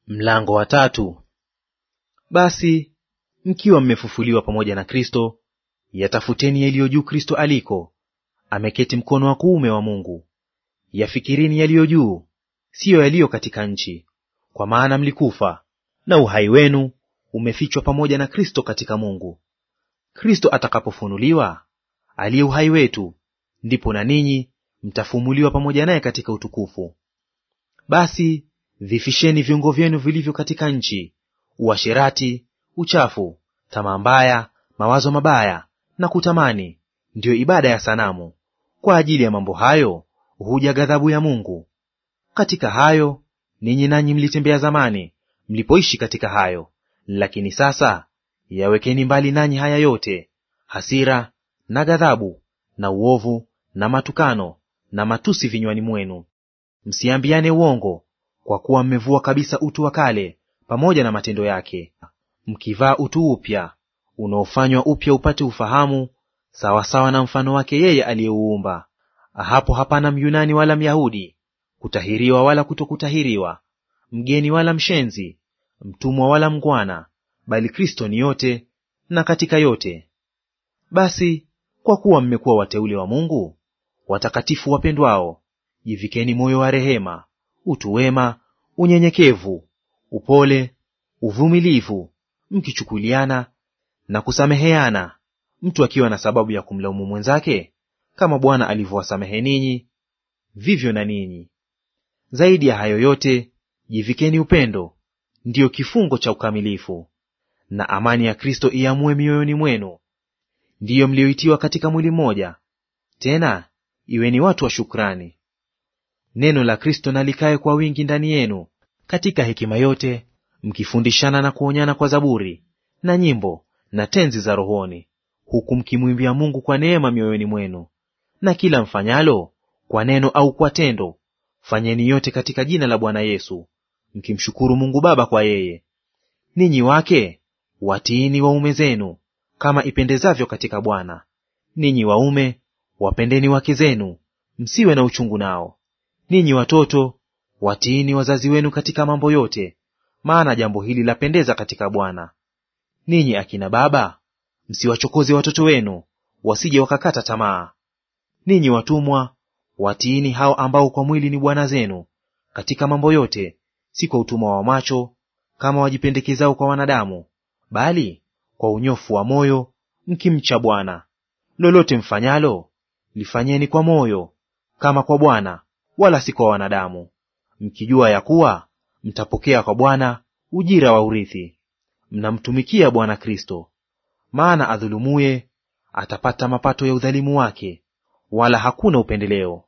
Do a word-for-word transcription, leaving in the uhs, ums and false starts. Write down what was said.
Mlango wa tatu. Basi mkiwa mmefufuliwa pamoja na Kristo, yatafuteni yaliyo juu Kristo aliko, ameketi mkono wa kuume wa Mungu. Yafikirini yaliyo juu, siyo yaliyo katika nchi, kwa maana mlikufa, na uhai wenu umefichwa pamoja na Kristo katika Mungu. Kristo atakapofunuliwa, aliye uhai wetu, ndipo na ninyi mtafumuliwa pamoja naye katika utukufu. Basi vifisheni viungo vyenu vilivyo katika nchi: uasherati, uchafu, tamaa mbaya, mawazo mabaya na kutamani, ndiyo ibada ya sanamu. Kwa ajili ya mambo hayo huja ghadhabu ya Mungu. Katika hayo ninyi nanyi mlitembea zamani, mlipoishi katika hayo. Lakini sasa yawekeni mbali nanyi haya yote: hasira na ghadhabu na uovu na matukano na matusi vinywani mwenu. Msiambiane uongo, kwa kuwa mmevua kabisa utu wa kale pamoja na matendo yake, mkivaa utu upya, unaofanywa upya upate ufahamu sawasawa na mfano wake yeye aliyeuumba. Hapo hapana Myunani wala Myahudi, kutahiriwa wala kutokutahiriwa, mgeni wala mshenzi, mtumwa wala mngwana, bali Kristo ni yote na katika yote. Basi kwa kuwa mmekuwa wateule wa Mungu, watakatifu wapendwao, jivikeni moyo wa rehema, utu wema, unyenyekevu, upole, uvumilivu, mkichukuliana na kusameheana, mtu akiwa na sababu ya kumlaumu mwenzake, kama Bwana alivyowasamehe ninyi, vivyo na ninyi. Zaidi ya hayo yote, jivikeni upendo, ndiyo kifungo cha ukamilifu. Na amani ya Kristo iamue mioyoni mwenu, ndiyo mlioitiwa katika mwili mmoja; tena iweni watu wa shukrani. Neno la Kristo na likae kwa wingi ndani yenu, katika hekima yote, mkifundishana na kuonyana kwa zaburi na nyimbo na tenzi za rohoni, huku mkimwimbia Mungu kwa neema mioyoni mwenu. Na kila mfanyalo, kwa neno au kwa tendo, fanyeni yote katika jina la Bwana Yesu, mkimshukuru Mungu Baba kwa yeye. Ninyi wake watiini waume zenu, kama ipendezavyo katika Bwana. Ninyi waume wapendeni wake zenu, msiwe na uchungu nao. Ninyi watoto watiini wazazi wenu katika mambo yote, maana jambo hili lapendeza katika Bwana. Ninyi akina baba, msiwachokoze watoto wenu, wasije wakakata tamaa. Ninyi watumwa watiini hao ambao kwa mwili ni bwana zenu katika mambo yote, si kwa utumwa wa macho kama wajipendekezao kwa wanadamu, bali kwa unyofu wa moyo, mkimcha Bwana. Lolote mfanyalo, lifanyeni kwa moyo kama kwa Bwana, wala si kwa wanadamu, mkijua ya kuwa mtapokea kwa Bwana ujira wa urithi. Mnamtumikia Bwana Kristo. Maana adhulumuye atapata mapato ya udhalimu wake, wala hakuna upendeleo.